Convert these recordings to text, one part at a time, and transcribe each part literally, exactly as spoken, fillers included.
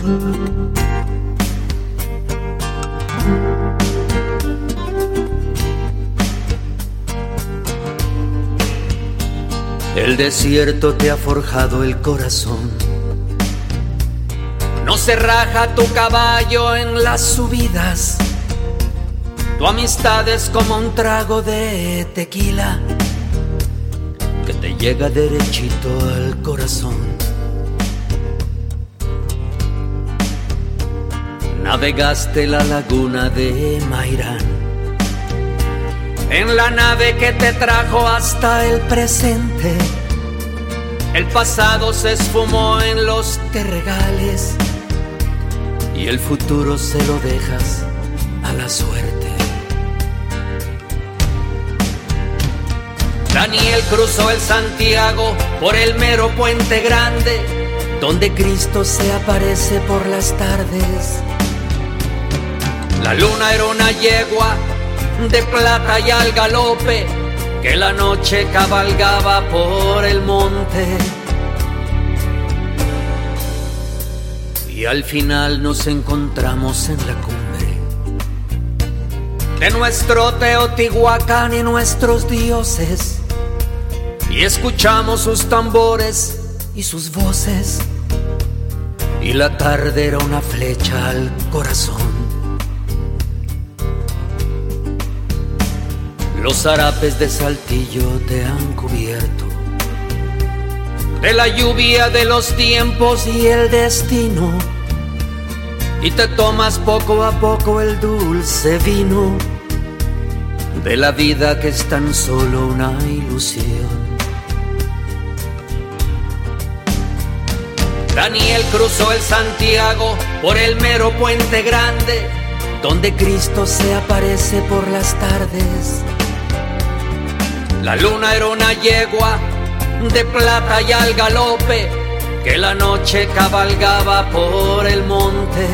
El desierto te ha forjado el corazón. No se raja tu caballo en las subidas. Tu amistad es como un trago de tequila que te llega derechito al corazón. Navegaste la laguna de Mairán en la nave que te trajo hasta el presente. El pasado se esfumó en los terregales y el futuro se lo dejas a la suerte. Daniel cruzó el Santiago por el mero Puente Grande, donde Cristo se aparece por las tardes. La luna era una yegua de plata y al galope que la noche cabalgaba por el monte. Y al final nos encontramos en la cumbre de nuestro Teotihuacán y nuestros dioses, y escuchamos sus tambores y sus voces, y la tarde era una flecha al corazón. Los zarapes de Saltillo te han cubierto de la lluvia de los tiempos y el destino, y te tomas poco a poco el dulce vino de la vida que es tan solo una ilusión. Daniel cruzó el Santiago por el mero Puente Grande, donde Cristo se aparece por las tardes. La luna era una yegua de plata y al galope que la noche cabalgaba por el monte.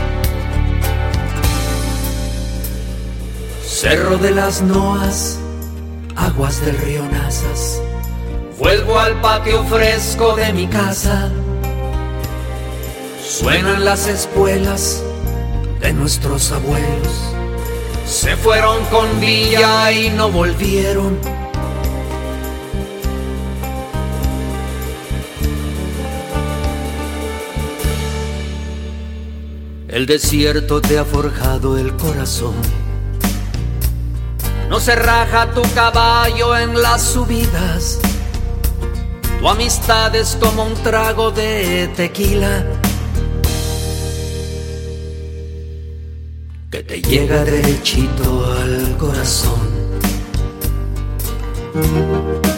Cerro de las Noas, aguas del río Nazas, vuelvo al patio fresco de mi casa. Suenan las espuelas de nuestros abuelos, se fueron con Villa y no volvieron. El desierto te ha forjado el corazón. No se raja tu caballo en las subidas. Tu amistad es como un trago de tequila que te llega derechito al corazón.